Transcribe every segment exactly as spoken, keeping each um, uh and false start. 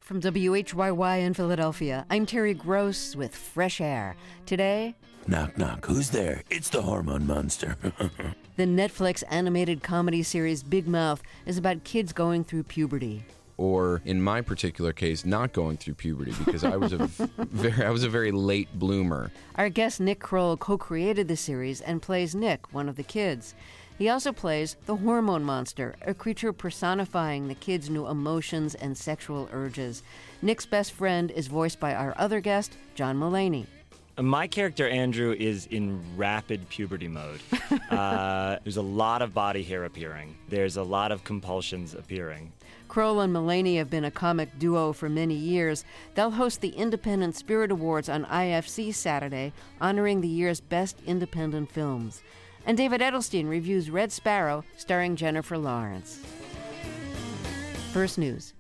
From W H Y Y in Philadelphia, I'm Terry Gross with Fresh Air. Today, Knock, knock. Who's there? It's the Hormone Monster. the Netflix animated comedy series Big Mouth is about kids going through puberty. Or in my particular case, not going through puberty because I was a very, I was a very late bloomer. Our guest Nick Kroll co-created the series and plays Nick, one of the kids. He also plays the Hormone Monster, a creature personifying the kids' new emotions and sexual urges. Nick's best friend is voiced by our other guest, John Mulaney. My character, Andrew, is in rapid puberty mode. uh, there's a lot of body hair appearing. There's a lot of compulsions appearing. Kroll and Mulaney have been a comic duo for many years. They'll host the Independent Spirit Awards on I F C Saturday, honoring the year's best independent films. And David Edelstein reviews Red Sparrow, starring Jennifer Lawrence. First News.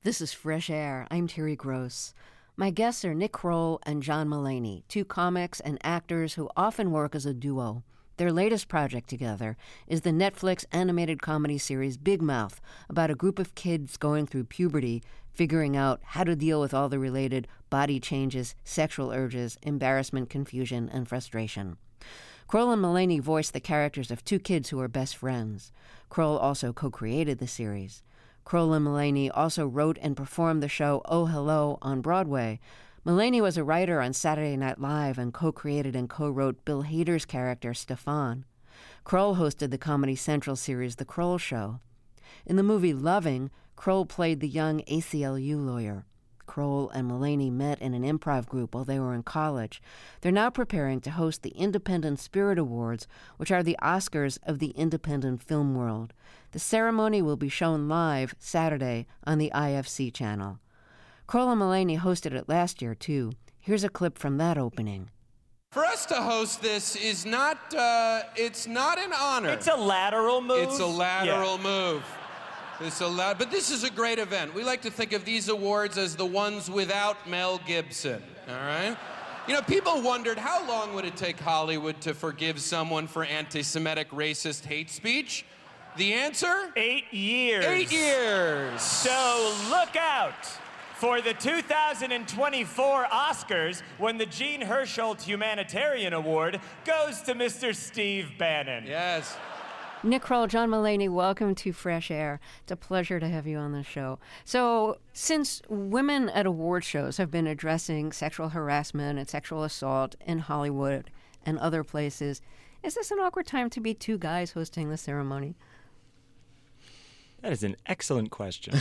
This is Fresh Air. I'm Terry Gross. My guests are Nick Kroll and John Mulaney, two comics and actors who often work as a duo. Their latest project together is the Netflix animated comedy series Big Mouth, about a group of kids going through puberty, figuring out how to deal with all the related body changes, sexual urges, embarrassment, confusion, and frustration. Kroll and Mulaney voiced the characters of two kids who are best friends. Kroll also co-created the series. Kroll and Mulaney also wrote and performed the show Oh Hello on Broadway. Mulaney was a writer on Saturday Night Live and co-created and co-wrote Bill Hader's character, Stefan. Kroll hosted the Comedy Central series The Kroll Show. In the movie Loving, Kroll played the young A C L U lawyer. Kroll and Mulaney met in an improv group while they were in college. They're now preparing to host the Independent Spirit Awards, which are the Oscars of the independent film world. The ceremony will be shown live Saturday on the I F C channel. Kroll and Mulaney hosted it last year, too. Here's a clip from that opening. For us to host this is not, uh, it's not an honor. It's a lateral move. It's a lateral yeah. move. It's a la- but this is a great event. We like to think of these awards as the ones without Mel Gibson, all right? You know, people wondered how long would it take Hollywood to forgive someone for anti-Semitic, racist hate speech? The answer? Eight years. Eight years. So look out for the two thousand twenty-four Oscars when the Jean Hersholt Humanitarian Award goes to Mister Steve Bannon. Yes. Nick Kroll, John Mulaney, welcome to Fresh Air. It's a pleasure to have you on the show. So, since women at award shows have been addressing sexual harassment and sexual assault in Hollywood and other places, is this an awkward time to be two guys hosting the ceremony? That is an excellent question.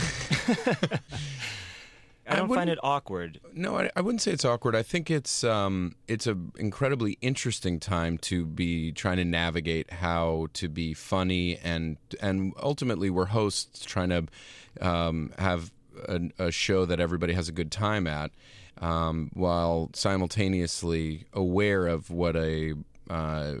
I don't I find it awkward. No, I, I wouldn't say it's awkward. I think it's um, it's an incredibly interesting time to be trying to navigate how to be funny, and and ultimately we're hosts trying to um, have a, a show that everybody has a good time at, um, while simultaneously aware of what a uh,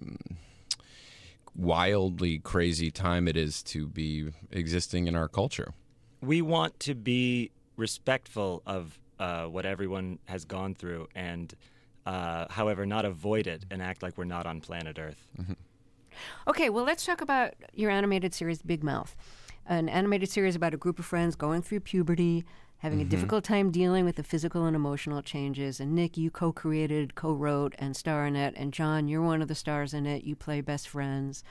wildly crazy time it is to be existing in our culture. We want to be respectful of uh, what everyone has gone through, and uh, however, not avoid it and act like we're not on planet Earth. Mm-hmm. Okay, well, let's talk about your animated series, Big Mouth. An animated series about a group of friends going through puberty, having Mm-hmm. a difficult time dealing with the physical and emotional changes. And Nick, you co-created, co-wrote, and star in it. And John, you're one of the stars in it. You play best friends.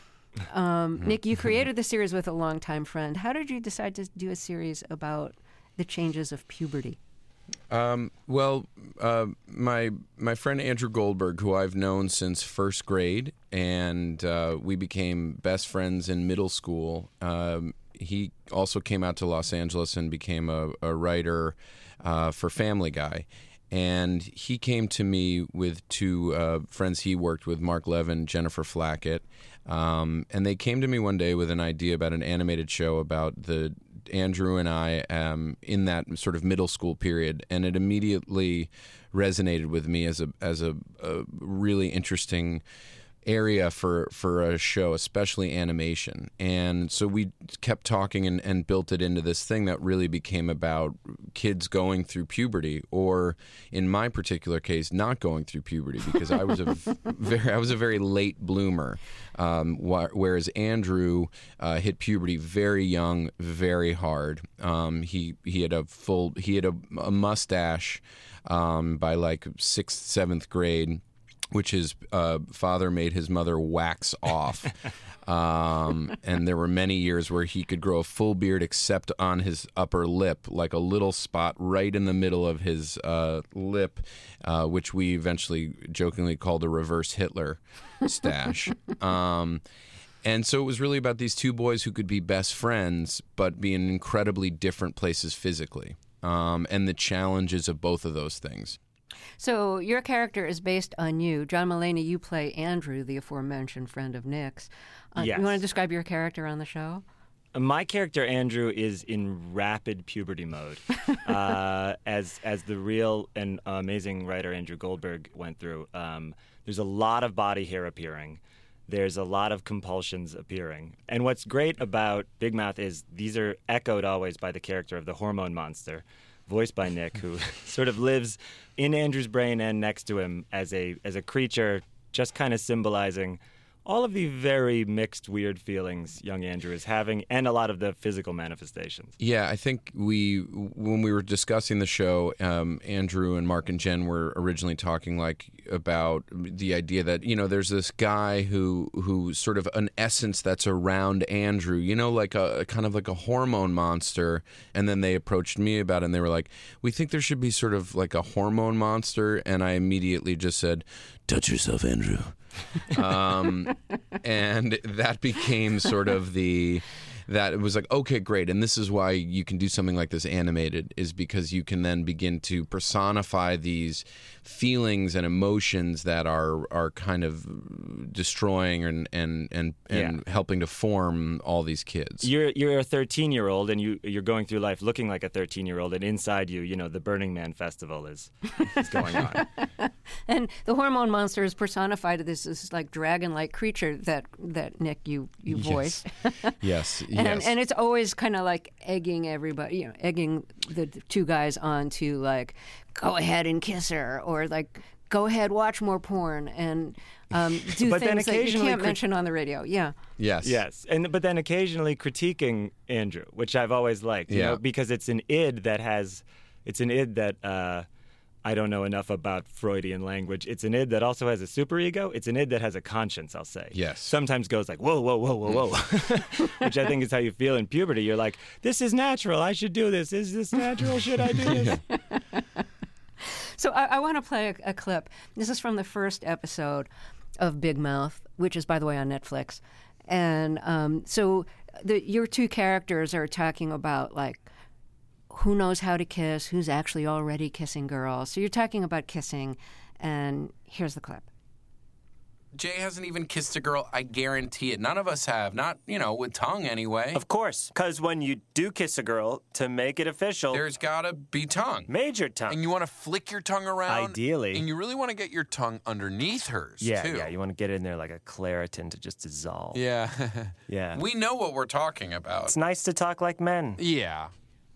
Um, Nick, you created the series with a longtime friend. How did you decide to do a series about the changes of puberty? Um, well, uh, my my friend Andrew Goldberg, who I've known since first grade, and uh, we became best friends in middle school. Um, he also came out to Los Angeles and became a, a writer uh, for Family Guy. And he came to me with two uh, friends he worked with, Mark Levin, Jennifer Flackett. Um, and they came to me one day with an idea about an animated show about the Andrew and I um, in that sort of middle school period, and it immediately resonated with me as a as a, a really interesting area for for a show, especially animation. And so we kept talking and, and built it into this thing that really became about kids going through puberty, or in my particular case, not going through puberty, because I was a very I was a very late bloomer, um, wh- whereas Andrew uh, hit puberty very young, very hard. Um, he he had a full he had a, a mustache um, by like sixth seventh grade, which his uh, father made his mother wax off. Um, and there were many years where he could grow a full beard except on his upper lip, like a little spot right in the middle of his uh, lip, uh, which we eventually jokingly called a reverse Hitler stash. um, and so it was really about these two boys who could be best friends, but be in incredibly different places physically, um, and the challenges of both of those things. So your character is based on you. John Mulaney, you play Andrew, the aforementioned friend of Nick's. Uh, Yes. You want to describe your character on the show? My character Andrew is in rapid puberty mode, uh, as as the real and amazing writer Andrew Goldberg went through. Um, there's a lot of body hair appearing. there's a lot of compulsions appearing. And what's great about Big Mouth is these are echoed always by the character of the hormone monster, voiced by Nick, who sort of lives in Andrew's brain and next to him as a as a creature, just kind of symbolizing all of the very mixed, weird feelings young Andrew is having, and a lot of the physical manifestations. Yeah, I think we, when we were discussing the show, um, Andrew and Mark and Jen were originally talking like about the idea that, you know, there's this guy who who sort of an essence that's around Andrew, you know, like a kind of like a hormone monster. And then they approached me about it, and they were like, we think there should be sort of like a hormone monster. And I immediately just said, touch yourself, Andrew. um, and that became sort of the, that it was like, okay, great. And this is why you can do something like this animated, is because you can then begin to personify these feelings and emotions that are are kind of destroying and and and, and Yeah. helping to form all these kids. You're you're a thirteen-year-old, and you you're going through life looking like a thirteen-year-old, and inside you, you know, the Burning Man festival is is going on. And the hormone monster is personified as this like dragon-like creature that that Nick you you Yes. voiced. Yes, And, yes. and it's always kind of like egging everybody, you know, egging the, the two guys on to like, go ahead and kiss her, or like, go ahead, watch more porn, and um, do But then things that you occasionally can't crit- mention on the radio. Yeah. yes. Yes, and but then occasionally critiquing Andrew, which I've always liked, you Yeah. know, because it's an id that has, it's an id that uh, I don't know enough about Freudian language. It's an id that also has a superego. It's an id that has a conscience, I'll say. Yes. Sometimes goes like, whoa, whoa, whoa, whoa, whoa, which I think is how you feel in puberty. You're like, this is natural. I should do this. Is this natural? Should I do this? So I, I want to play a, a clip. This is from the first episode of Big Mouth, which is, by the way, on Netflix. And um, so the, your two characters are talking about, like, who knows how to kiss, who's actually already kissing girls. So you're talking about kissing, and here's the clip. Jay hasn't even kissed a girl, I guarantee it. None of us have. Not, you know, with tongue anyway. Of course, because when you do kiss a girl, to make it official, There's gotta be tongue. major tongue. And you want to flick your tongue around. Ideally. And you really want to get your tongue underneath hers, yeah, too. yeah, you want to get in there like a Claritin to just dissolve. Yeah. Yeah. We know what we're talking about. It's nice to talk like men. Yeah.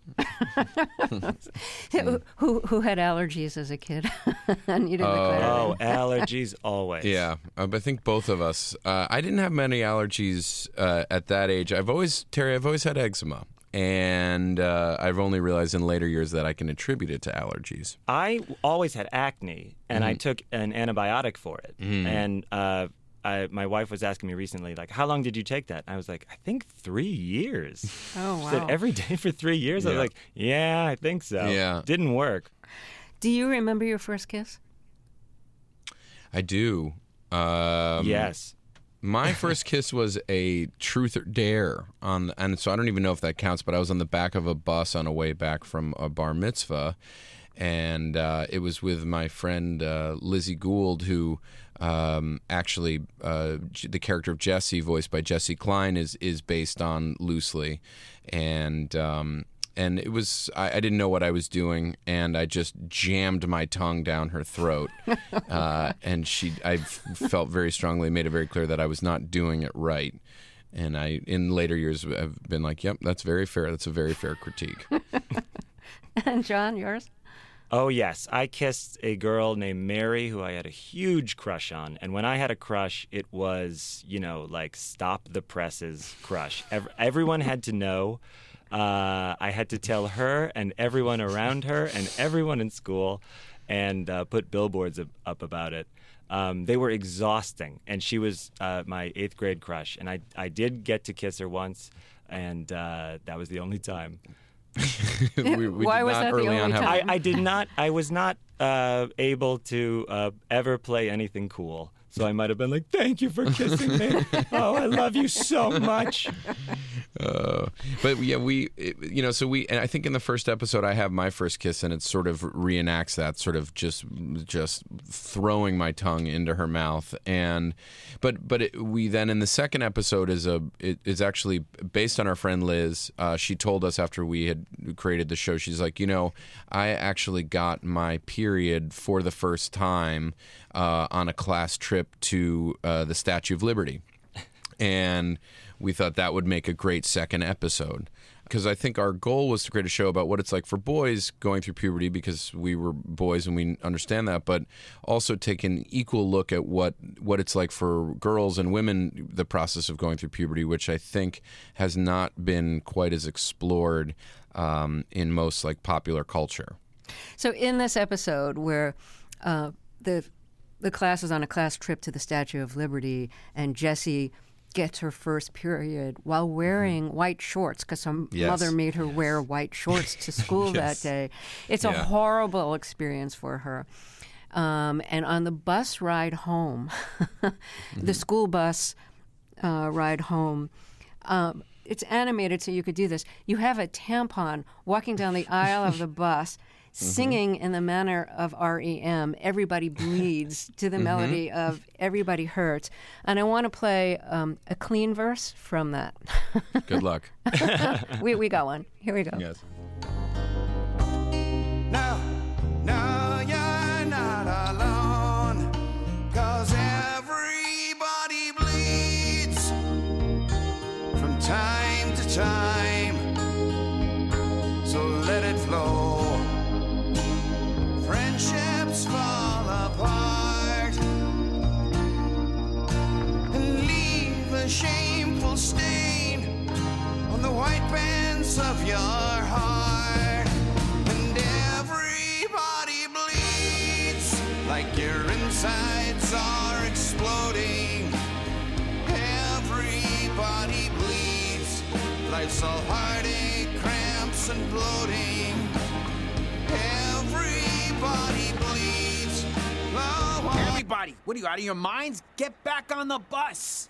who, who who had allergies as a kid? And you didn't declare Oh, it. allergies always. Yeah, uh, I think both of us. Uh, I didn't have many allergies uh, at that age. I've always, Terry, I've always had eczema. And uh, I've only realized in later years that I can attribute it to allergies. I always had acne, and I took an antibiotic for it. And uh, I, my wife was asking me recently, like, how long did you take that? And I was like, I think three years. Oh, She wow. said, every day for three years? I was Yeah. like, yeah, I think so. Yeah. Didn't work. Do you remember your first kiss? I do. Um, Yes. My first kiss was a truth or dare on, and so I don't even know if that counts. But I was on the back of a bus on a way back from a bar mitzvah, and uh, it was with my friend uh, Lizzie Gould, who um, actually uh, J- the character of Jesse, voiced by Jesse Klein, is is based on loosely, and. Um, And it was, I, I didn't know what I was doing, and I just jammed my tongue down her throat. uh, and she, I f- felt very strongly, made it very clear that I was not doing it right. And I, in later years, have been like, yep, that's very fair. That's a very fair critique. And John, yours? Oh, yes. I kissed a girl named Mary who I had a huge crush on. And when I had a crush, it was, you know, like stop the presses crush. Ev- everyone had to know. Uh, I had to tell her and everyone around her and everyone in school and uh, put billboards up, up about it. Um, they were exhausting. And she was uh, my eighth grade crush. And I, I did get to kiss her once, and uh, that was the only time. we, we Why did was not that the early on only have time? I, I did not. I was not uh, able to uh, ever play anything cool. So I might have been like, "Thank you for kissing me. Oh, I love you so much." Uh, but yeah, we, it, you know, so we, and I think in the first episode I have my first kiss, and it sort of reenacts that, sort of just, just throwing my tongue into her mouth, and, but, but it, we then in the second episode is a, it is actually based on our friend Liz. Uh, she told us after we had created the show, she's like, you know, I actually got my period for the first time uh, on a class trip to uh, the Statue of Liberty, and we thought that would make a great second episode, because I think our goal was to create a show about what it's like for boys going through puberty, because we were boys and we understand that, but also take an equal look at what, what it's like for girls and women, the process of going through puberty, which I think has not been quite as explored um, in most like popular culture. So in this episode where uh, the the class is on a class trip to the Statue of Liberty, and Jessie gets her first period while wearing mm-hmm. white shorts, because her yes. mother made her wear white shorts to school yes. that day. It's yeah. a horrible experience for her. Um, and on the bus ride home, mm-hmm. the school bus uh, ride home, um, it's animated so you could do this. You have a tampon walking down the aisle of the bus, singing mm-hmm. in the manner of R E M, Everybody Bleeds, to the mm-hmm. melody of Everybody Hurts. And I want to play um, a clean verse from that. Good luck. we, we got one. Here we go. Yes. No, no, you're not alone, 'cause everybody bleeds from time to time, so let it flow. Friendships fall apart and leave a shameful stain on the white pants of your heart. And everybody bleeds like your insides are exploding. Everybody bleeds. Life's all heartache, cramps, and bloating. Everybody bleeds. Oh, everybody, what are you, out of your minds? Get back on the bus.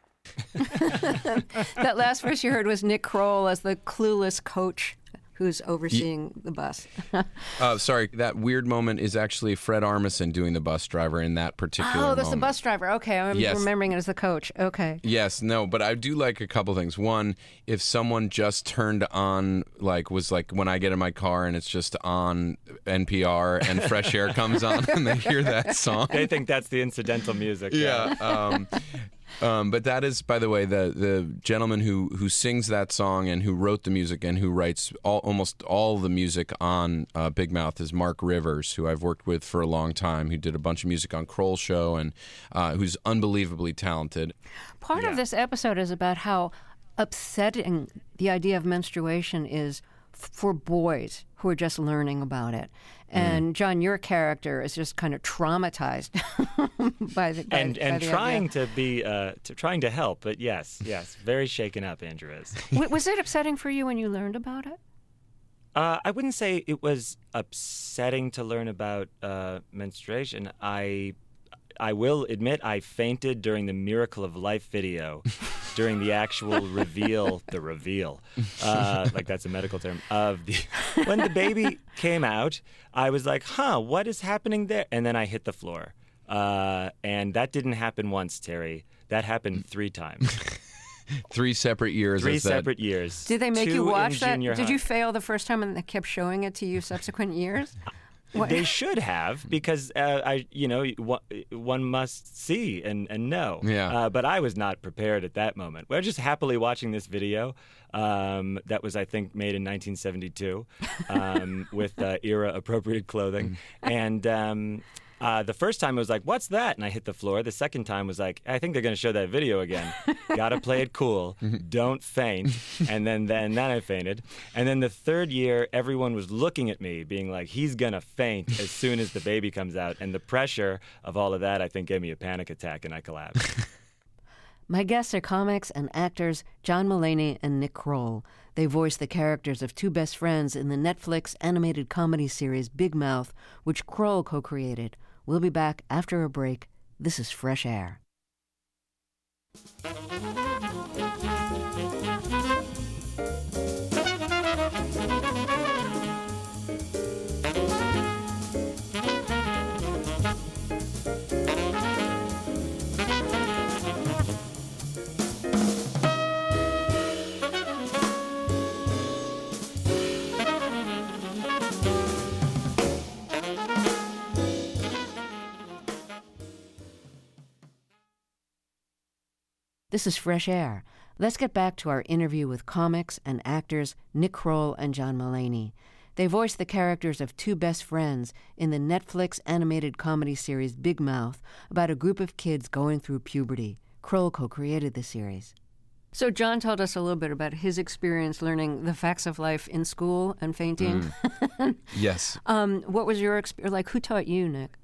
That last verse you heard was Nick Kroll as the clueless coach who's overseeing the bus. uh, sorry, that weird moment is actually Fred Armisen doing the bus driver in that particular moment. Oh, that's moment. The bus driver. Okay, I'm yes. remembering it as the coach. Okay. Yes, no, but I do like a couple things. One, if someone just turned on, like, was like when I get in my car and it's just on N P R and Fresh Air comes on and they hear that song. They think that's the incidental music. Yeah. yeah um, Um, but that is, by the way, the the gentleman who, who sings that song and who wrote the music and who writes all, almost all the music on uh, Big Mouth is Mark Rivers, who I've worked with for a long time, who did a bunch of music on Kroll Show and uh, who's unbelievably talented. Part yeah. of this episode is about how upsetting the idea of menstruation is f- for boys who are just learning about it. And John, your character is just kind of traumatized by the by, and by and the trying idea. to be uh, to, trying to help, but yes, yes, very shaken up. Andrew is. Was it upsetting for you when you learned about it? Uh, I wouldn't say it was upsetting to learn about uh, menstruation. I I will admit I fainted during the Miracle of Life video. During the actual reveal, the reveal, uh, like that's a medical term, of the when the baby came out, I was like, huh, what is happening there? And then I hit the floor. Uh, and that didn't happen once, Terry. That happened three times. Three separate years. Three as separate that... years. Did they make Two you watch that? Did Did high. you fail the first time and they kept showing it to you subsequent years? What? They should have, because uh, I, you know, one must see and, and know. Yeah. Uh, but I was not prepared at that moment. We were just happily watching this video um, that was, I think, made in nineteen seventy-two um, with uh, era-appropriate clothing, and. Um, Uh, the first time it was like, what's that? And I hit the floor. The second time was like, I think they're going to show that video again. Got to play it cool. Don't faint. And then, then, then I fainted. And then the third year, everyone was looking at me being like, he's going to faint as soon as the baby comes out. And the pressure of all of that, I think, gave me a panic attack and I collapsed. My guests are comics and actors John Mulaney and Nick Kroll. They voice the characters of two best friends in the Netflix animated comedy series Big Mouth, which Kroll co-created. We'll be back after a break. This is Fresh Air. This is Fresh Air. Let's get back to our interview with comics and actors Nick Kroll and John Mulaney. They voiced the characters of two best friends in the Netflix animated comedy series Big Mouth about a group of kids going through puberty. Kroll co-created the series. So John told us a little bit about his experience learning the facts of life in school and fainting. Mm. Yes. um, what was your experience? Like, who taught you, Nick?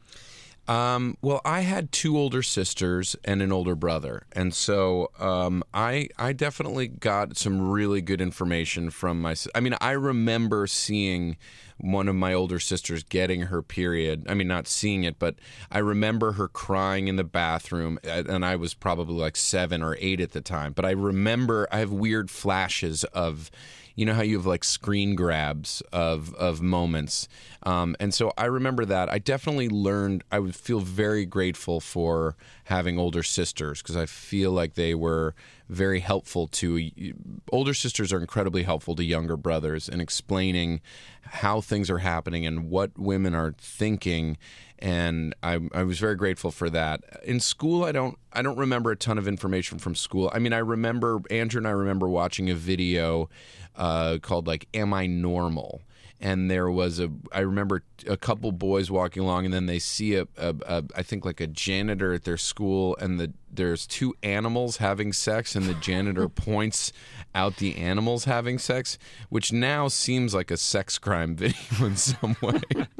Um, well, I had two older sisters and an older brother, and so um, I I definitely got some really good information from my. I mean, I remember seeing one of my older sisters getting her period. I mean, not seeing it, but I remember her crying in the bathroom, and I was probably like seven or eight at the time. But I remember I have weird flashes of. You know how you have like screen grabs of of moments, um, and so I remember that. I definitely learned. I would feel very grateful for having older sisters because I feel like they were very helpful to. Older sisters are incredibly helpful to younger brothers in explaining how things are happening and what women are thinking. And I, I was very grateful for that. In school, I don't I don't remember a ton of information from school. I mean, I remember Andrew and I remember watching a video uh, called like "Am I Normal?" And there was a I remember a couple boys walking along, and then they see a, a, a I think like a janitor at their school, and the there's two animals having sex, and the janitor points out the animals having sex, which now seems like a sex crime video in some way.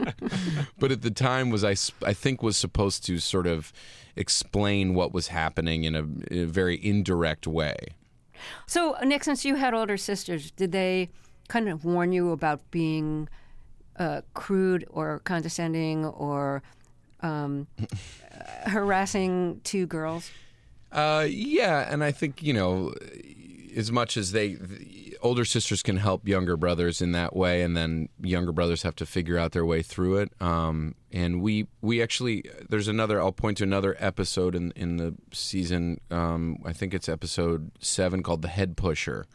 But at the time was I, I think was supposed to sort of explain what was happening in a, in a very indirect way. So, Nick, since you had older sisters, did they kind of warn you about being uh, crude or condescending or um, harassing two girls? Uh, yeah, and I think, you know, as much as they, the older sisters can help younger brothers in that way, and then younger brothers have to figure out their way through it. Um, and we we actually, there's another, I'll point to another episode in, in the season, um, I think it's episode seven, called The Head Pusher.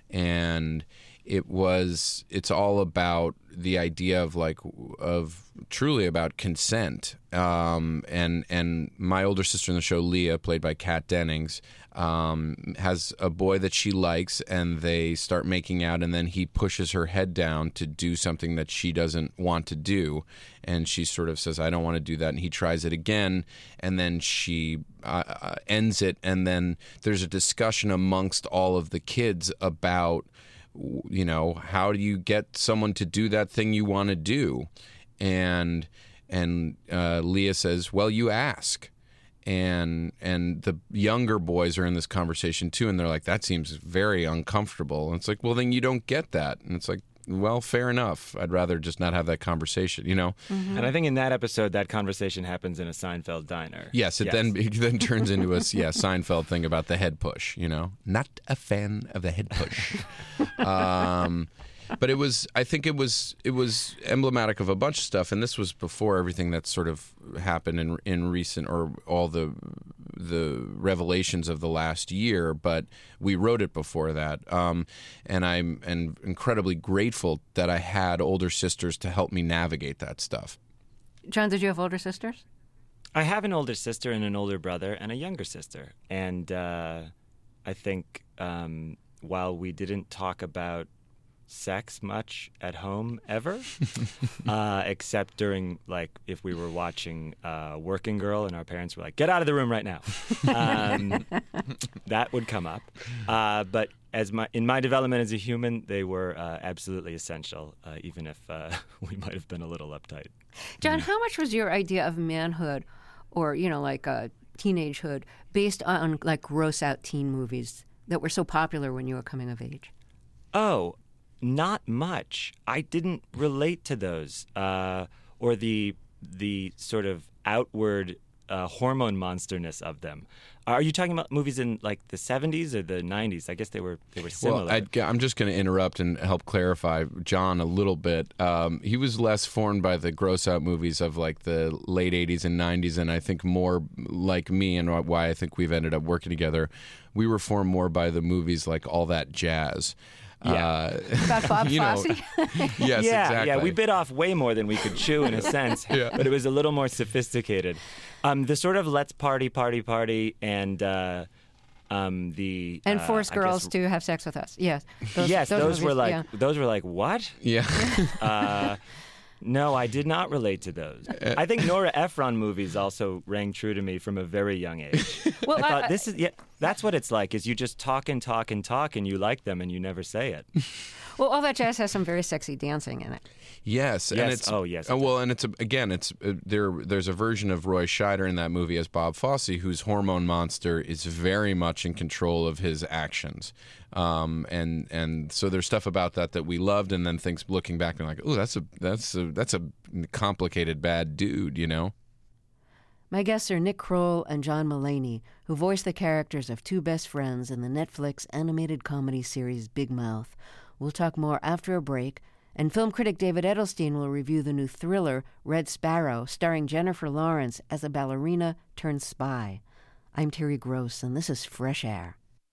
And it was, it's all about the idea of like, of truly about consent. Um, and, and my older sister in the show, Leah, played by Kat Dennings, um, has a boy that she likes, and they start making out, and then he pushes her head down to do something that she doesn't want to do. And she sort of says, I don't want to do that. And he tries it again, and then she uh, uh, ends it. And then there's a discussion amongst all of the kids about, you know, how do you get someone to do that thing you want to do? And and uh, Leah says, well, you ask. And and the younger boys are in this conversation too, and they're like, that seems very uncomfortable. And it's like, well, then you don't get that. And it's like, well, fair enough. I'd rather just not have that conversation, you know? Mm-hmm. And I think in that episode, that conversation happens in a Seinfeld diner. Yes, it yes. then it then turns into a yeah, Seinfeld thing about the head push, you know? Not a fan of the head push. um, but it was, I think it was it was emblematic of a bunch of stuff, and this was before everything that sort of happened in in recent, or all the the revelations of the last year, but we wrote it before that. Um, and I'm and incredibly grateful that I had older sisters to help me navigate that stuff. John, did you have older sisters? I have an older sister and an older brother and a younger sister. And uh, I think um, while we didn't talk about sex much at home ever, uh, except during, like, if we were watching uh, Working Girl and our parents were like, get out of the room right now. Um, that would come up. Uh, but as my in my development as a human, they were uh, absolutely essential, uh, even if uh, we might have been a little uptight. John, how much was your idea of manhood, or, you know, like uh, teenagehood, based on, like, gross-out teen movies that were so popular when you were coming of age? Oh, not much. I didn't relate to those, uh, or the the sort of outward uh, hormone monsterness of them. Are you talking about movies in like the seventies or the nineties? I guess they were they were similar. Well, I'd, I'm just going to interrupt and help clarify John a little bit. Um, he was less formed by the gross out movies of like the late eighties and nineties, and I think more like me, and why I think we've ended up working together. We were formed more by the movies like All That Jazz. Yeah. Uh, About Bob you know, Fosse? Yes, yeah, exactly. Yeah, we bit off way more than we could chew in a sense, yeah. but it was a little more sophisticated. Um, the sort of let's party, party, party, and uh, Um, the And uh, force I girls guess- to have sex with us. Yes. yes, those, were movies, like yeah. those were like what? Yeah. uh, no, I did not relate to those. I think Nora Ephron movies also rang true to me from a very young age. Well, I thought I- this is yeah, that's what it's like. Is you just talk and talk and talk, and you like them, and you never say it. Well, All That Jazz has some very sexy dancing in it. Yes, and Yes. it's Oh, yes, it uh, well, and it's a, again, it's uh, there. There's a version of Roy Scheider in that movie as Bob Fosse, whose hormone monster is very much in control of his actions, um, and and so there's stuff about that that we loved, and then things looking back and like, oh, that's a that's a that's a complicated bad dude, you know. My guests are Nick Kroll and John Mulaney, who voice the characters of two best friends in the Netflix animated comedy series Big Mouth. We'll talk more after a break, and film critic David Edelstein will review the new thriller Red Sparrow, starring Jennifer Lawrence as a ballerina turned spy. I'm Terry Gross, and this is Fresh Air.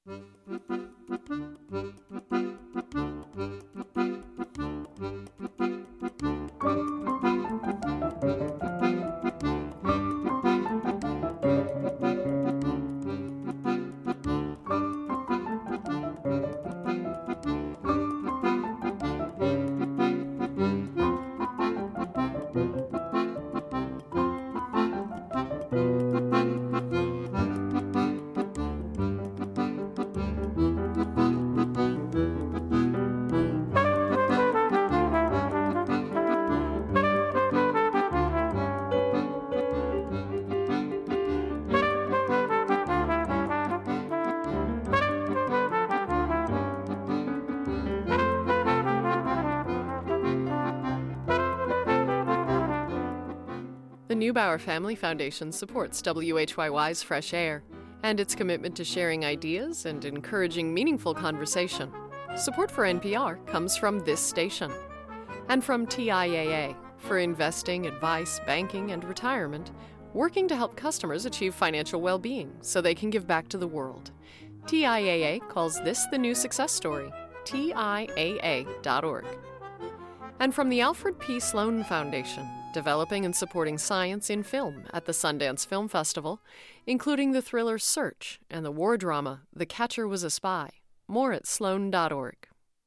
The Neubauer Family Foundation supports W H Y Y's Fresh Air and its commitment to sharing ideas and encouraging meaningful conversation. Support for N P R comes from this station and from T I A A for investing, advice, banking, and retirement, working to help customers achieve financial well-being so they can give back to the world. T I A A calls this the new success story. T I A A dot org. And from the Alfred P. Sloan Foundation, developing and supporting science in film at the Sundance Film Festival, including the thriller Search and the war drama The Catcher Was a Spy. More at sloan dot org.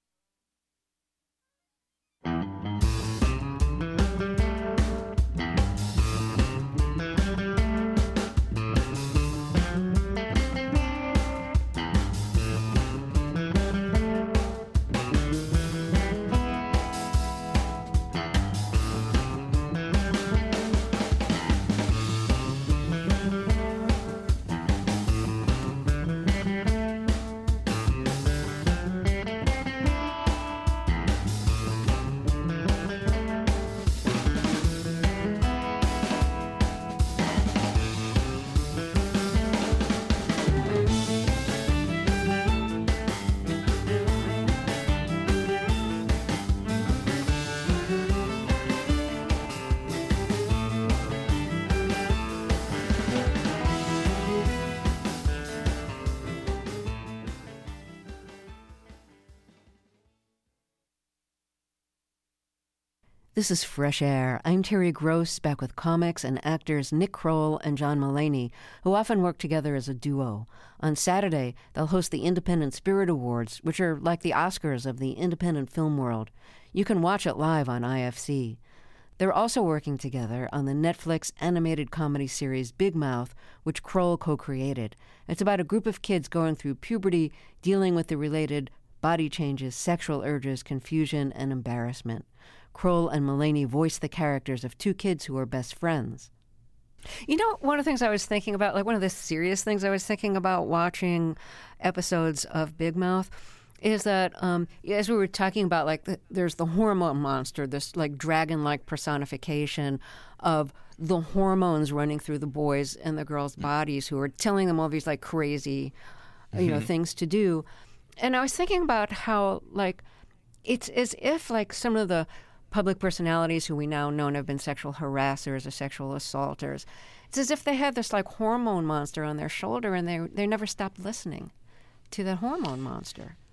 This is Fresh Air. I'm Terry Gross, back with comics and actors Nick Kroll and John Mulaney, who often work together as a duo. On Saturday, they'll host the Independent Spirit Awards, which are like the Oscars of the independent film world. You can watch it live on I F C. They're also working together on the Netflix animated comedy series Big Mouth, which Kroll co-created. It's about a group of kids going through puberty, dealing with the related body changes, sexual urges, confusion, and embarrassment. Kroll and Mulaney voice the characters of two kids who are best friends. You know, one of the things I was thinking about, like one of the serious things I was thinking about watching episodes of Big Mouth, is that um, as we were talking about, like the, there's the hormone monster, this like dragon-like personification of the hormones running through the boys' and the girls' bodies, who are telling them all these like crazy, you know, Mhm. things to do. And I was thinking about how like it's as if like some of the public personalities who we now know have been sexual harassers or sexual assaulters, it's as if they had this like hormone monster on their shoulder and they they never stopped listening to that hormone monster.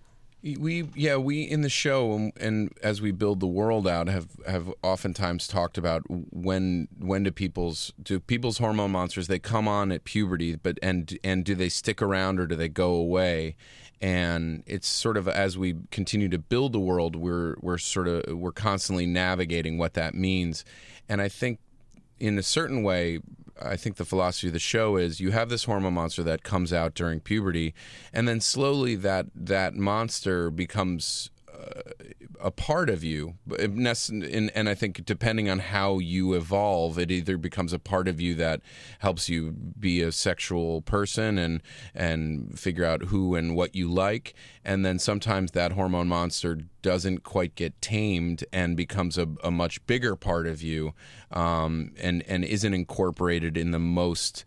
We yeah we in the show and, and as we build the world out have have oftentimes talked about when when do people's do people's hormone monsters, they come on at puberty, but and and do they stick around or do they go away? And it's sort of as we continue to build the world, we're we're sort of we're constantly navigating what that means. And I think in a certain way, I think the philosophy of the show is you have this hormone monster that comes out during puberty, and then slowly that that monster becomes uh, a part of you. And, and I think depending on how you evolve, it either becomes a part of you that helps you be a sexual person and and figure out who and what you like, and then sometimes that hormone monster doesn't quite get tamed and becomes a, a much bigger part of you, um, and and isn't incorporated in the most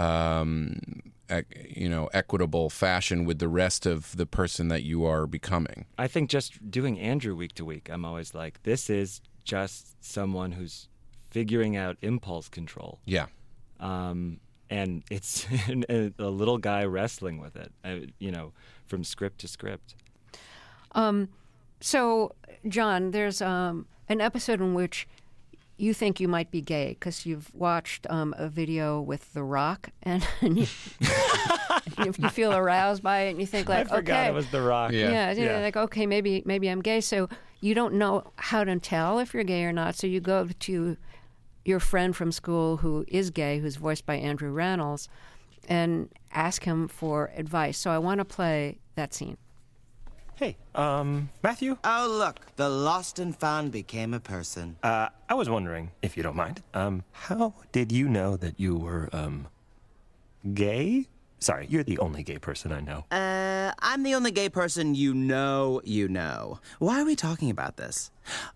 um, you know, equitable fashion with the rest of the person that you are becoming. I think just doing Andrew week to week, I'm always like, this is just someone who's figuring out impulse control. Yeah. Um, and it's a little guy wrestling with it, uh, you know, from script to script. Um, so, John, there's um, an episode in which you think you might be gay because you've watched um, a video with The Rock, and, and you, you feel aroused by it, and you think like, I forgot okay, it was The Rock. Yeah, yeah, yeah, like okay, maybe maybe I'm gay. So you don't know how to tell if you're gay or not. So you go to your friend from school who is gay, who's voiced by Andrew Rannells, and ask him for advice. So I want to play that scene. Hey, um, Matthew? Oh, look, the lost and found became a person. Uh, I was wondering, if you don't mind, um, how did you know that you were, um, gay? Sorry, you're the only gay person I know. Uh, I'm the only gay person you know you know. Why are we talking about this?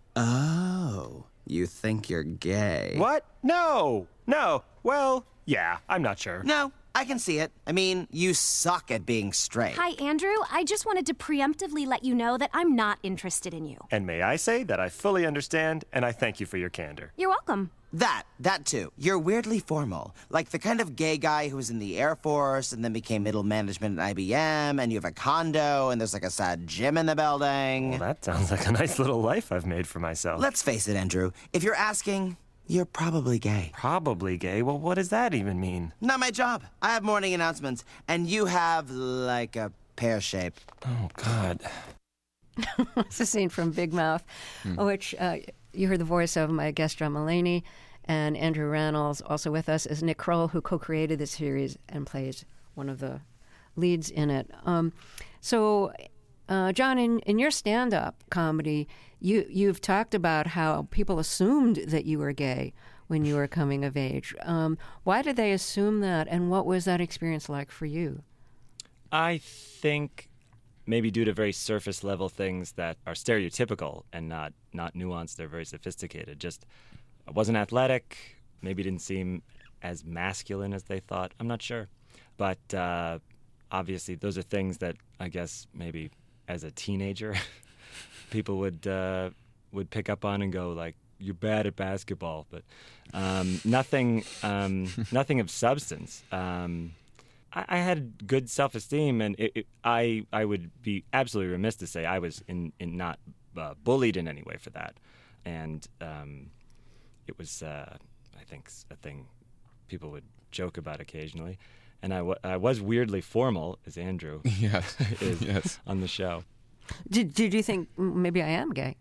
Oh, you think you're gay. What? No, no. Well, yeah, I'm not sure. No. I can see it. I mean, you suck at being straight. Hi, Andrew. I just wanted to preemptively let you know that I'm not interested in you. And may I say that I fully understand, and I thank you for your candor. You're welcome. That, that too. You're weirdly formal. Like the kind of gay guy who was in the Air Force and then became middle management at I B M, and you have a condo, and there's like a sad gym in the building. Well, that sounds like a nice little life I've made for myself. Let's face it, Andrew. If you're asking, you're probably gay. Probably gay? Well, what does that even mean? Not my job. I have morning announcements, and you have, like, a pear shape. Oh, God. It's a scene from Big Mouth, hmm. which uh, you heard the voice of my guest, John Mulaney, and Andrew Rannells. Also with us is Nick Kroll, who co-created the series and plays one of the leads in it. Um, so, uh, John, in, in your stand-up comedy, You, you've talked about how people assumed that you were gay when you were coming of age. Um, why did they assume that, and what was that experience like for you? I think maybe due to very surface-level things that are stereotypical and not, not nuanced, they're very sophisticated. Just, I wasn't athletic, maybe didn't seem as masculine as they thought. I'm not sure. But uh, obviously those are things that I guess maybe as a teenager people would uh, would pick up on and go like, "You're bad at basketball," but um, nothing um, nothing of substance. Um, I, I had good self-esteem, and it, it, I I would be absolutely remiss to say I was in, in not uh, bullied in any way for that, and um, it was uh, I think a thing people would joke about occasionally, and I, w- I was weirdly formal, as Andrew yes. is yes. on the show. Did Did you think maybe I am gay?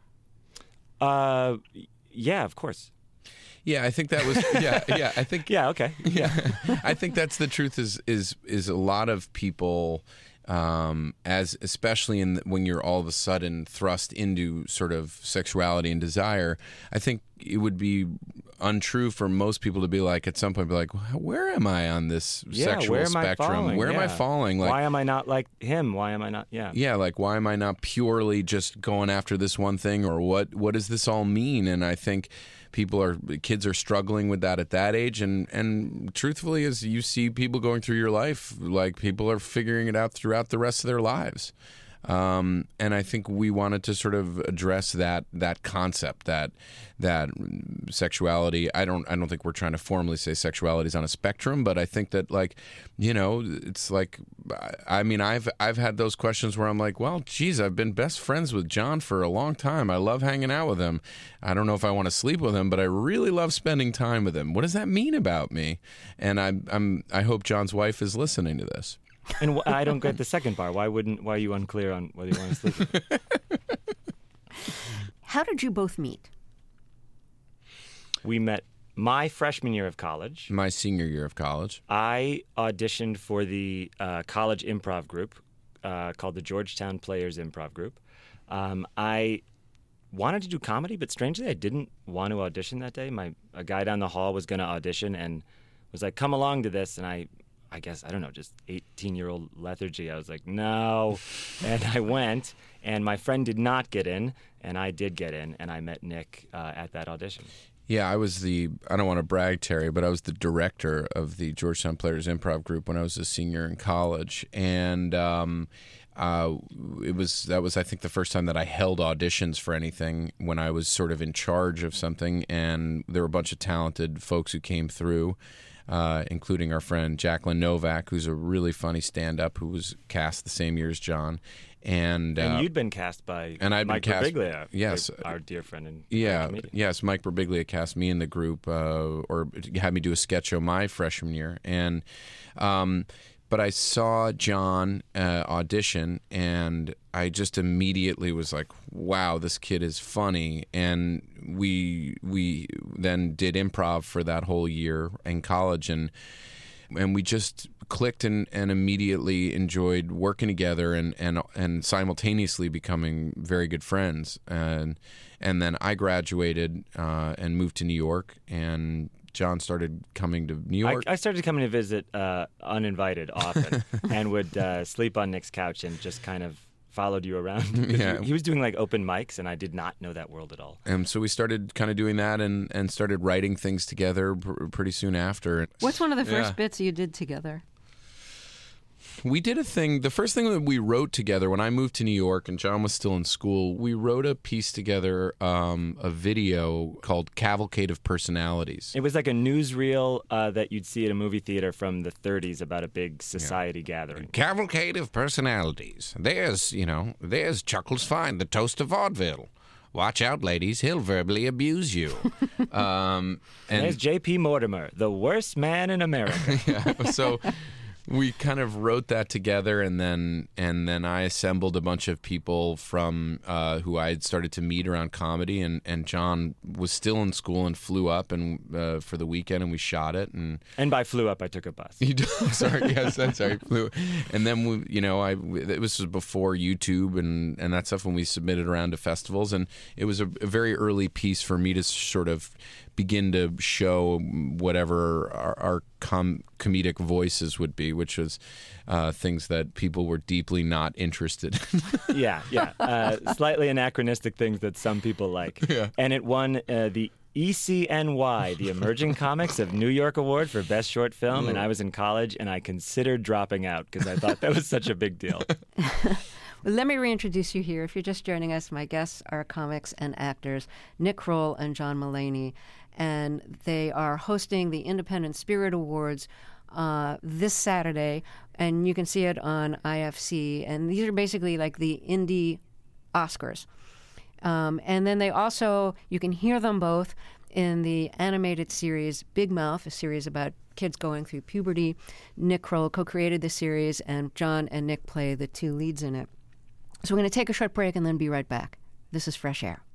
Uh, yeah, of course. Yeah, I think that was. Yeah, yeah. I think. yeah, okay. Yeah, I think that's the truth. Is is is a lot of people, um, as especially in the, when you're all of a sudden thrust into sort of sexuality and desire. I think it would be untrue for most people to be like at some point be like, where am I on this yeah, sexual where am spectrum? I falling? Where yeah. am I falling? Like, why am I not like him? Why am I not? Yeah. Yeah, like why am I not purely just going after this one thing, or what? What does this all mean? And I think people are kids are struggling with that at that age, and and truthfully, as you see people going through your life, like people are figuring it out throughout the rest of their lives. Um, and I think we wanted to sort of address that that concept, that that sexuality. I don't I don't think we're trying to formally say sexuality is on a spectrum, but I think that, like, you know, it's like, I mean, I've I've had those questions where I'm like, well, geez, I've been best friends with John for a long time. I love hanging out with him. I don't know if I want to sleep with him, but I really love spending time with him. What does that mean about me? And I I'm I hope John's wife is listening to this. And wh- I don't get the second part. Why wouldn't? Why are you unclear on whether you want to sleep with me? How did you both meet? We met my freshman year of college. My senior year of college. I auditioned for the uh, college improv group uh, called the Georgetown Players Improv Group. Um, I wanted to do comedy, but strangely, I didn't want to audition that day. My a guy down the hall was going to audition and was like, "Come along to this," and I. I guess, I don't know, just eighteen-year-old lethargy. I was like, no. And I went, and my friend did not get in, and I did get in, and I met Nick uh, at that audition. Yeah, I was the, I don't want to brag, Terry, but I was the director of the Georgetown Players Improv Group when I was a senior in college. And um, uh, it was, that was, I think, the first time that I held auditions for anything when I was sort of in charge of something. And there were a bunch of talented folks who came through. Uh, including our friend Jacqueline Novak, who's a really funny stand-up who was cast the same year as John. And, uh, and you'd been cast by and I'd Mike been cast, Birbiglia, yes, our dear friend and yeah, comedian. yes, Mike Birbiglia cast me in the group, uh, or had me do a sketch show my freshman year. And um, but I saw John uh, audition, and I just immediately was like, wow, this kid is funny. And we we then did improv for that whole year in college, and and we just clicked and, and immediately enjoyed working together and, and and simultaneously becoming very good friends. And and then I graduated uh, and moved to New York, and John started coming to New York. I, I started coming to visit uh, uninvited often and would uh, sleep on Nick's couch and just kind of followed you around. Yeah. He was doing like open mics, and I did not know that world at all. And so we started kind of doing that and, and started writing things together pr- pretty soon after. What's one of the first Yeah. bits you did together? We did a thing, the first thing that we wrote together when I moved to New York and John was still in school, we wrote a piece together, um, a video called Cavalcade of Personalities. It was like a newsreel uh, that you'd see at a movie theater from the thirties about a big society yeah. gathering. Cavalcade of Personalities. There's, you know, there's Chuckles Fine, the toast of vaudeville. Watch out, ladies, he'll verbally abuse you. um, and There's J P Mortimer, the worst man in America. yeah, so we kind of wrote that together, and then and then I assembled a bunch of people from uh, who I had started to meet around comedy, and, and John was still in school and flew up and uh, for the weekend, and we shot it. And and by flew up, I took a bus. You do, sorry, yes, I'm sorry, flew. And then we, you know, I it was before YouTube and and that stuff when we submitted around to festivals, and it was a, a very early piece for me to sort of begin to show whatever our, our com- comedic voices would be, which was uh, things that people were deeply not interested in. yeah, yeah. Uh, slightly anachronistic things that some people like. Yeah. And it won uh, the E C N Y, the Emerging Comics of New York Award for Best Short Film, and I was in college, and I considered dropping out because I thought that was such a big deal. Well, let me reintroduce you here. If you're just joining us, my guests are comics and actors Nick Kroll and John Mulaney, and they are hosting the Independent Spirit Awards uh, this Saturday, and you can see it on I F C. And these are basically like the indie Oscars. Um, and then they also, you can hear them both in the animated series Big Mouth, a series about kids going through puberty. Nick Kroll co-created the series, and John and Nick play the two leads in it. So we're going to take a short break and then be right back. This is Fresh Air.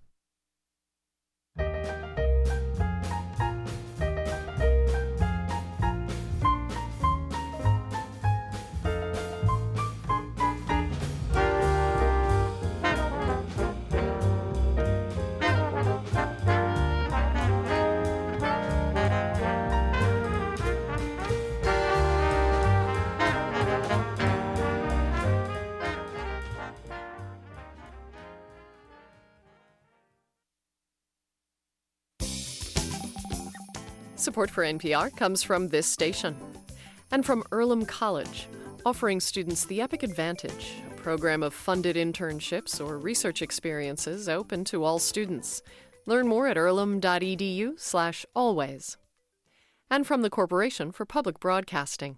Support for N P R comes from this station and from Earlham College, offering students the Epic Advantage, a program of funded internships or research experiences open to all students. Learn more at earlham.edu slash always. And from the Corporation for Public Broadcasting.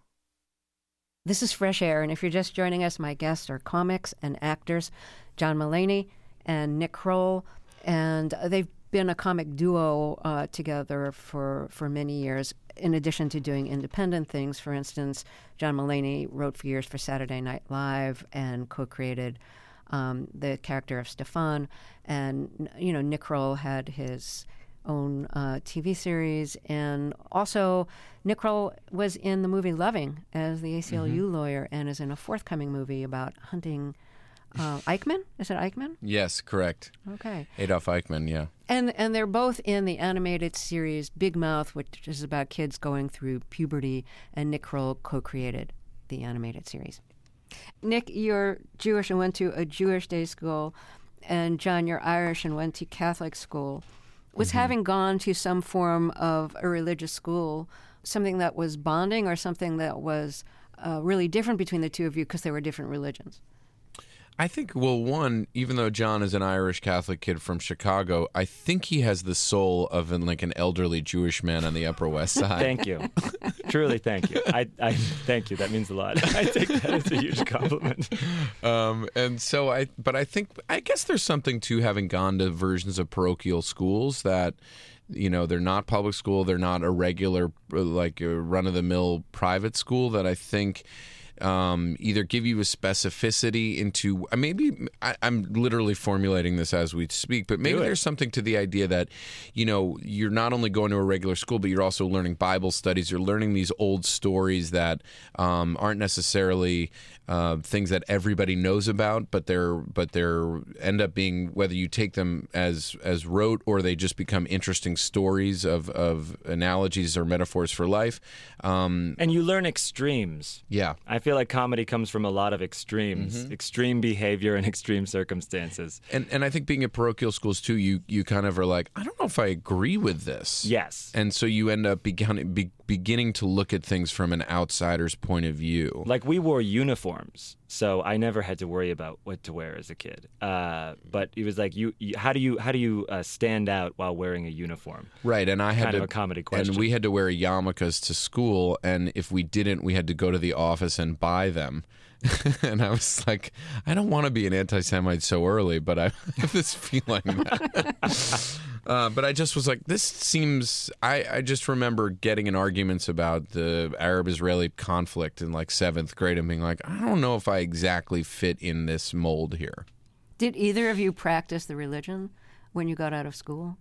This is Fresh Air, and if you're just joining us, my guests are comics and actors John Mulaney and Nick Kroll, and they've been a comic duo uh, together for, for many years, in addition to doing independent things. For instance, John Mulaney wrote for years for Saturday Night Live and co-created um, the character of Stefan, and you know Nick Kroll had his own uh, T V series, and also Nick Kroll was in the movie Loving as the A C L U mm-hmm. lawyer, and is in a forthcoming movie about hunting uh, Eichmann. Is it Eichmann? Yes, correct. Okay. Adolf Eichmann, yeah. And and they're both in the animated series Big Mouth, which is about kids going through puberty, and Nick Kroll co-created the animated series. Nick, you're Jewish and went to a Jewish day school, and John, you're Irish and went to Catholic school. Was mm-hmm. having gone to some form of a religious school something that was bonding, or something that was uh, really different between the two of you because they were different religions? I think, well, one, even though John is an Irish Catholic kid from Chicago, I think he has the soul of an, like an elderly Jewish man on the Upper West Side. Thank you. Truly, thank you. I, I thank you. That means a lot. I take that as a huge compliment. Um, and so I, but I think, I guess there's something to having gone to versions of parochial schools that, you know, they're not public school, they're not a regular, like a run-of-the-mill private school, that I think Um, either give you a specificity into, uh, maybe I, I'm literally formulating this as we speak, but maybe there's something to the idea that, you know, you're not only going to a regular school, but you're also learning Bible studies. You're learning these old stories that um, aren't necessarily uh, things that everybody knows about, but they're but they're end up being, whether you take them as as rote or they just become interesting stories of, of analogies or metaphors for life. Um, and you learn extremes. Yeah. I feel like comedy comes from a lot of extremes, mm-hmm. extreme behavior and extreme circumstances. And and I think being at parochial schools too, you you kind of are like, I don't know if I agree with this. Yes. And so you end up beginning, be, beginning to look at things from an outsider's point of view. Like, we wore uniforms, so I never had to worry about what to wear as a kid. Uh, but it was like, you, you how do you how do you uh, stand out while wearing a uniform? Right, and I had kind to, of a comedy question. And we had to wear yarmulkes to school, and if we didn't, we had to go to the office and buy them. And I was like, I don't want to be an anti-Semite so early, but I have this feeling that. uh, but I just was like, this seems. I, I just remember getting in arguments about the Arab-Israeli conflict in like seventh grade and being like, I don't know if I exactly fit in this mold here. Did either of you practice the religion when you got out of school?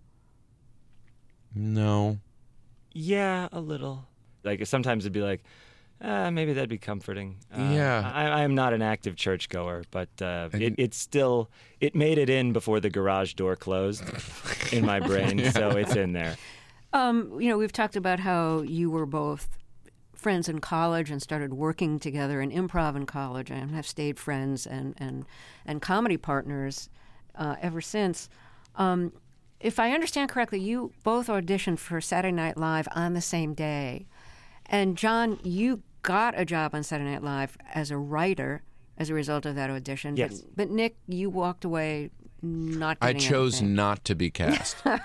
No. Yeah, a little. Like, sometimes it'd be like, Uh, maybe that'd be comforting. Uh, yeah. I, I am not an active churchgoer, but uh, it, it's still, it made it in before the garage door closed in my brain, yeah. So it's in there. Um, you know, we've talked about how you were both friends in college and started working together in improv in college, and have stayed friends and, and, and comedy partners uh, ever since. Um, if I understand correctly, you both auditioned for Saturday Night Live on the same day. And John, you got a job on Saturday Night Live as a writer as a result of that audition. Yes. But, but Nick, you walked away not I getting chose anything. not to be cast. uh,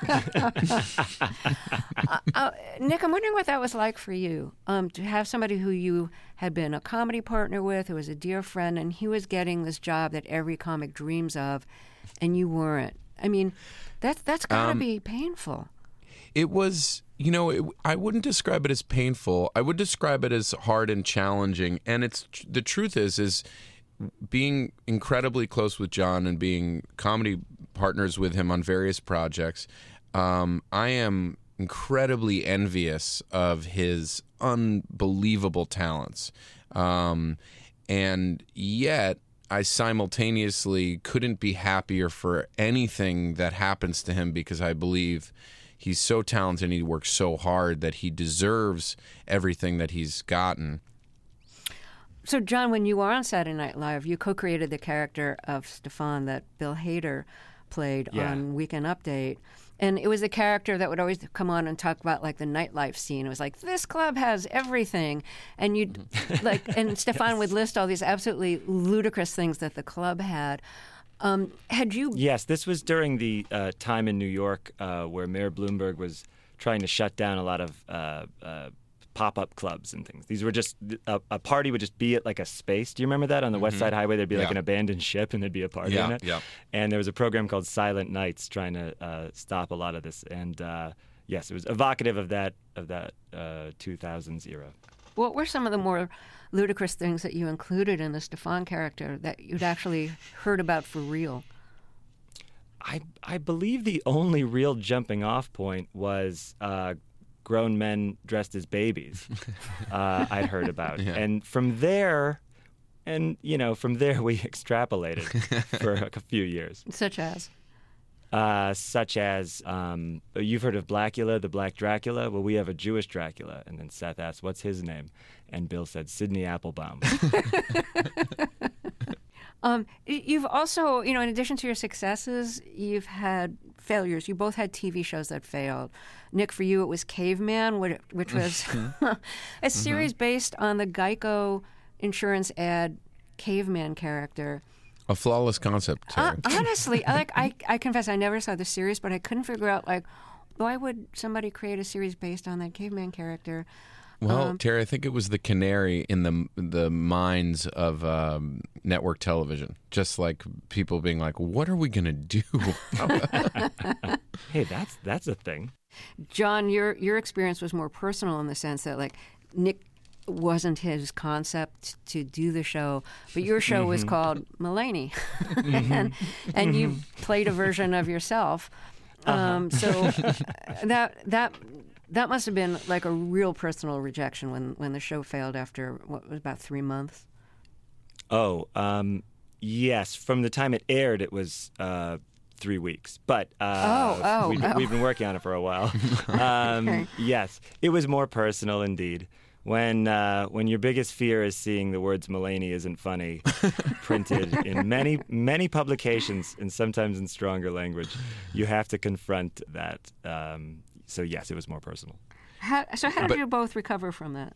uh, Nick, I'm wondering what that was like for you, um, to have somebody who you had been a comedy partner with, who was a dear friend, and he was getting this job that every comic dreams of, and you weren't. I mean, that's, that's got to Um, be painful. It was, you know, it, I wouldn't describe it as painful. I would describe it as hard and challenging. And it's the truth is, is being incredibly close with John and being comedy partners with him on various projects. Um, I am incredibly envious of his unbelievable talents. Um, and yet, I simultaneously couldn't be happier for anything that happens to him, because I believe he's so talented and he works so hard that he deserves everything that he's gotten. So, John, when you were on Saturday Night Live, you co-created the character of Stefan that Bill Hader played Yeah. on Weekend Update. And it was a character that would always come on and talk about like the nightlife scene. It was like, this club has everything. And you'd like, and Stefan Yes. would list all these absolutely ludicrous things that the club had. Um, had you? Yes, this was during the uh, time in New York uh, where Mayor Bloomberg was trying to shut down a lot of uh, uh, pop-up clubs and things. These were just a, a party would just be at like a space. Do you remember that on the West Mhm. Side Highway? There'd be like Yeah. an abandoned ship, and there'd be a party Yeah, in it. yeah. And there was a program called Silent Nights trying to uh, stop a lot of this. And uh, yes, it was evocative of that of that uh, two thousands era. What were some of the more ludicrous things that you included in the Stefan character that you'd actually heard about for real? I I believe the only real jumping off point was uh, grown men dressed as babies. uh, I'd heard about, Yeah. and from there, and you know, from there we extrapolated for a few years. Such as? Uh, such as, um, you've heard of Blackula, the Black Dracula? Well, we have a Jewish Dracula. And then Seth asked, what's his name? And Bill said, Sidney Applebaum. Um, y- you've also, you know, in addition to your successes, you've had failures. You both had T V shows that failed. Nick, for you, it was Caveman, which, which was a series based on the Geico insurance ad Caveman character. A flawless concept, Uh, Terry. honestly, I, like I, I confess, I never saw the series, but I couldn't figure out like why would somebody create a series based on that Caveman character. Well, Um, Terry, I think it was the canary in the the minds of um, network television. Just like people being like, "What are we gonna do?" Hey, that's that's a thing. John, your your experience was more personal in the sense that like Nick wasn't his concept to do the show, but your show was Mhm. called Mulaney, and and you played a version of yourself. Um, so that that that must have been like a real personal rejection when when the show failed after what was about three months. Oh, um, yes. From the time it aired, it was uh, three weeks. But uh, Oh, oh, we've, oh. we've been working on it for a while. um, Okay. Yes, it was more personal indeed. When uh, when your biggest fear is seeing the words Mulaney isn't funny printed in many many publications and sometimes in stronger language, you have to confront that. Um, so yes, it was more personal. How, so how did But- you both recover from that?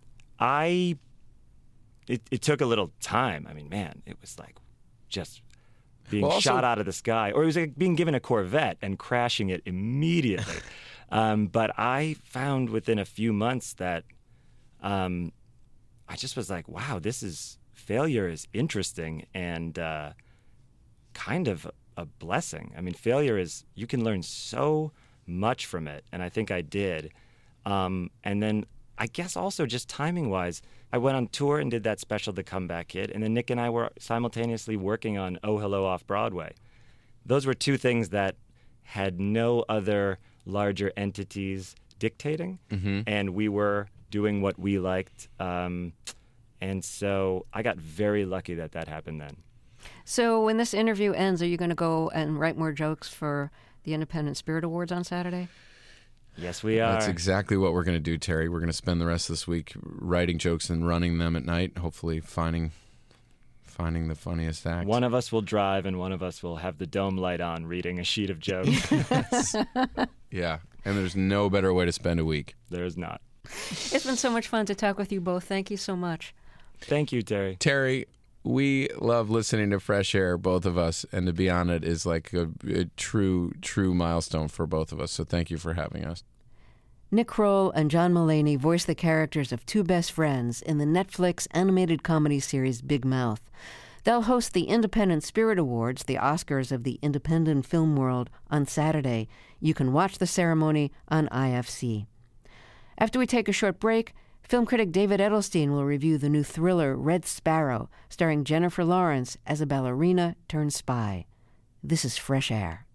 I it, it took a little time. I mean, man, it was like just being Well, also- shot out of the sky, or it was like being given a Corvette and crashing it immediately. um, but I found within a few months that um, I just was like, wow, this is failure is interesting and uh, kind of a blessing. I mean, failure is you can learn so much from it, and I think I did. Um, and then I guess also just timing wise, I went on tour and did that special, The Comeback Kid, and then Nick and I were simultaneously working on Oh Hello Off Broadway. Those were two things that had no other larger entities dictating, Mhm. and we were doing what we liked. Um, and so I got very lucky that that happened then. So when this interview ends, are you going to go and write more jokes for the Independent Spirit Awards on Saturday? Yes, we are. That's exactly what we're going to do, Terry. We're going to spend the rest of this week writing jokes and running them at night, hopefully finding finding the funniest act. One of us will drive, and one of us will have the dome light on, reading a sheet of jokes. Yeah, and there's no better way to spend a week. There is not. It's been so much fun to talk with you both. Thank you so much. Thank you, Terry. Terry, we love listening to Fresh Air, both of us, and to be on it is like a, a true, true milestone for both of us. So thank you for having us. Nick Kroll and John Mulaney voice the characters of two best friends in the Netflix animated comedy series Big Mouth. They'll host the Independent Spirit Awards, the Oscars of the independent film world, on Saturday. You can watch the ceremony on I F C. After we take a short break, film critic David Edelstein will review the new thriller Red Sparrow, starring Jennifer Lawrence as a ballerina turned spy. This is Fresh Air.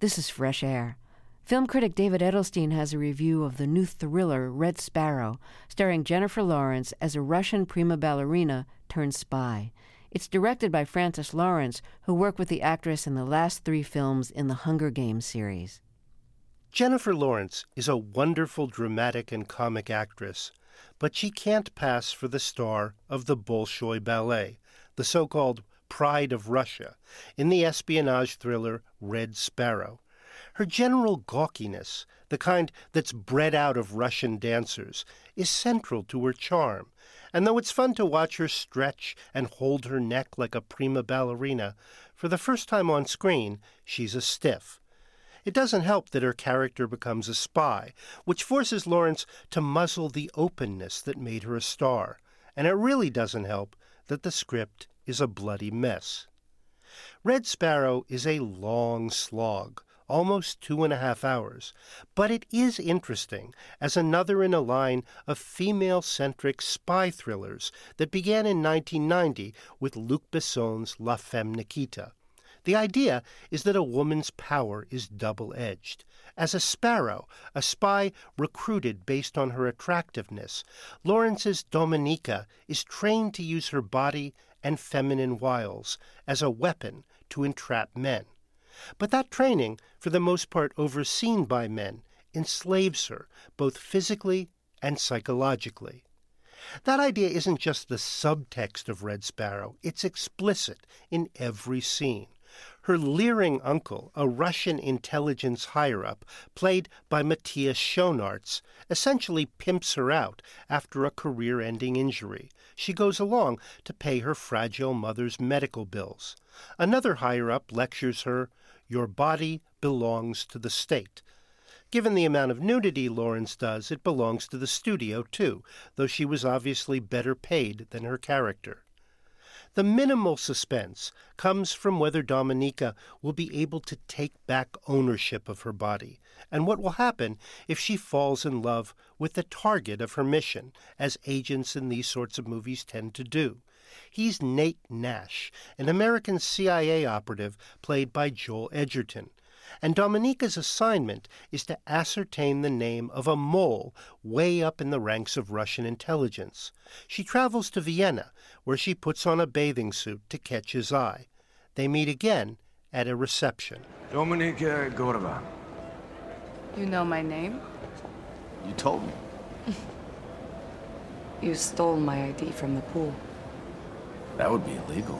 This is Fresh Air. Film critic David Edelstein has a review of the new thriller Red Sparrow, starring Jennifer Lawrence as a Russian prima ballerina turned spy. It's directed by Francis Lawrence, who worked with the actress in the last three films in the Hunger Games series. Jennifer Lawrence is a wonderful dramatic and comic actress, but she can't pass for the star of the Bolshoi Ballet, the so-called Pride of Russia, in the espionage thriller Red Sparrow. Her general gawkiness, the kind that's bred out of Russian dancers, is central to her charm, and though it's fun to watch her stretch and hold her neck like a prima ballerina, for the first time on screen, she's a stiff. It doesn't help that her character becomes a spy, which forces Lawrence to muzzle the openness that made her a star, and it really doesn't help that the script is a bloody mess. Red Sparrow is a long slog, almost two and a half hours, but it is interesting as another in a line of female-centric spy thrillers that began in nineteen ninety with Luc Besson's La Femme Nikita. The idea is that a woman's power is double-edged. As a sparrow, a spy recruited based on her attractiveness, Lawrence's Dominika is trained to use her body and feminine wiles as a weapon to entrap men. But that training, for the most part overseen by men, enslaves her, both physically and psychologically. That idea isn't just the subtext of Red Sparrow, it's explicit in every scene. Her leering uncle, a Russian intelligence higher-up, played by Matthias Schoenaerts, essentially pimps her out after a career-ending injury. She goes along to pay her fragile mother's medical bills. Another higher-up lectures her, "Your body belongs to the state." Given the amount of nudity Lawrence does, it belongs to the studio, too, though she was obviously better paid than her character. The minimal suspense comes from whether Dominika will be able to take back ownership of her body, and what will happen if she falls in love with the target of her mission, as agents in these sorts of movies tend to do. He's Nate Nash, an American C I A operative played by Joel Edgerton. And Dominika's assignment is to ascertain the name of a mole way up in the ranks of Russian intelligence. She travels to Vienna, where she puts on a bathing suit to catch his eye. They meet again at a reception. Dominika Gorba. You know my name? You told me. You stole my I D from the pool. That would be illegal.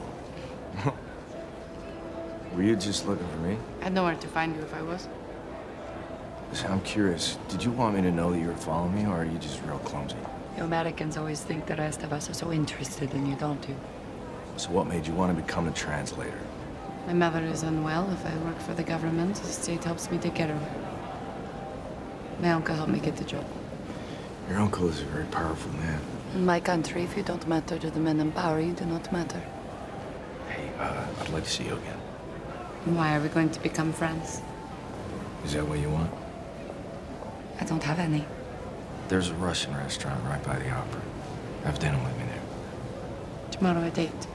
Were you just looking for me? I'd know where to find you if I was. Listen, I'm curious. Did you want me to know that you were following me, or are you just real clumsy? You Americans always think the rest of us are so interested in you, don't you? So what made you want to become a translator? My mother is unwell. If I work for the government, the state helps me take care of her. My uncle helped me get the job. Your uncle is a very powerful man. In my country, if you don't matter to the men in power, you do not matter. Hey, uh, I'd like to see you again. Why are we going to become friends? Is that what you want? I don't have any. There's a Russian restaurant right by the opera. Have dinner with me there. Tomorrow a date.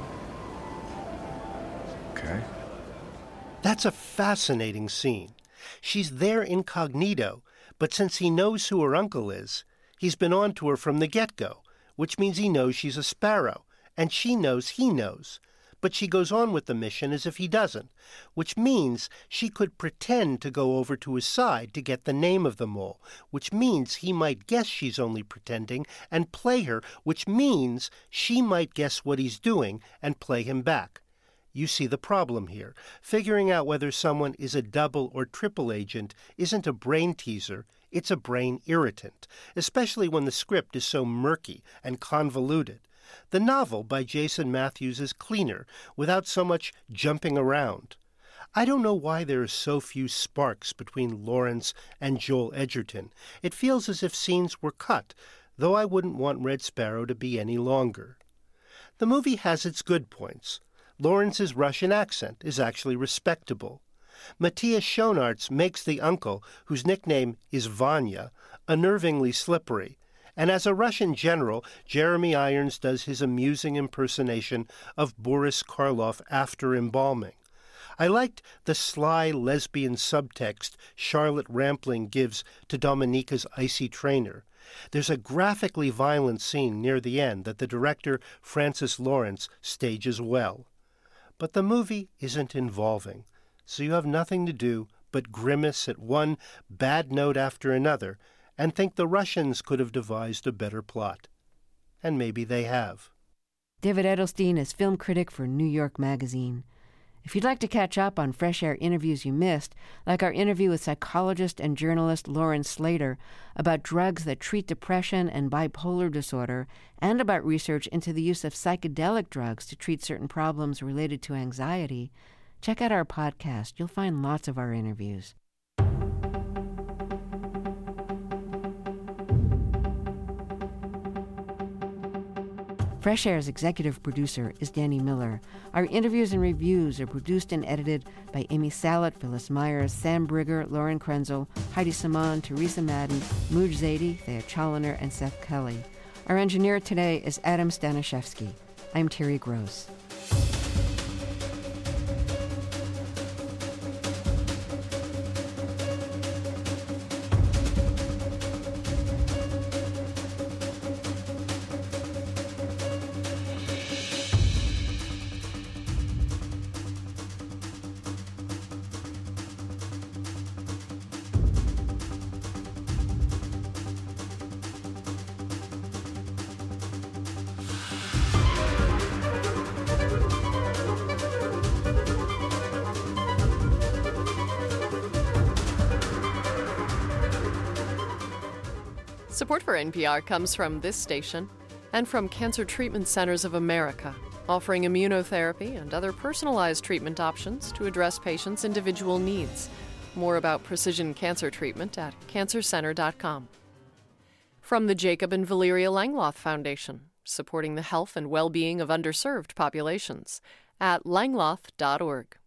Okay. That's a fascinating scene. She's there incognito, but since he knows who her uncle is, he's been on to her from the get-go, which means he knows she's a sparrow, and she knows he knows. But she goes on with the mission as if he doesn't, which means she could pretend to go over to his side to get the name of the mole, which means he might guess she's only pretending and play her, which means she might guess what he's doing and play him back. You see the problem here. Figuring out whether someone is a double or triple agent isn't a brain teaser, it's a brain irritant, especially when the script is so murky and convoluted. The novel by Jason Matthews is cleaner, without so much jumping around. I don't know why there are so few sparks between Lawrence and Joel Edgerton. It feels as if scenes were cut, though I wouldn't want Red Sparrow to be any longer. The movie has its good points. Lawrence's Russian accent is actually respectable. Matthias Schoenaerts makes the uncle, whose nickname is Vanya, unnervingly slippery. And as a Russian general, Jeremy Irons does his amusing impersonation of Boris Karloff after embalming. I liked the sly lesbian subtext Charlotte Rampling gives to Dominica's icy trainer. There's a graphically violent scene near the end that the director, Francis Lawrence, stages well. But the movie isn't involving, so you have nothing to do but grimace at one bad note after another and think the Russians could have devised a better plot. And maybe they have. David Edelstein is film critic for New York Magazine. If you'd like to catch up on Fresh Air interviews you missed, like our interview with psychologist and journalist Lauren Slater about drugs that treat depression and bipolar disorder, and about research into the use of psychedelic drugs to treat certain problems related to anxiety, check out our podcast. You'll find lots of our interviews. Fresh Air's executive producer is Danny Miller. Our interviews and reviews are produced and edited by Amy Salet, Phyllis Myers, Sam Brigger, Lauren Krenzel, Heidi Saman, Teresa Madden, Mooj Zadie, Thea Challoner, and Seth Kelly. Our engineer today is Adam Stanishevsky. I'm Terry Gross. Support for N P R comes from this station and from Cancer Treatment Centers of America, offering immunotherapy and other personalized treatment options to address patients' individual needs. More about precision cancer treatment at cancer center dot com. From the Jacob and Valeria Langloth Foundation, supporting the health and well-being of underserved populations at langloth dot org.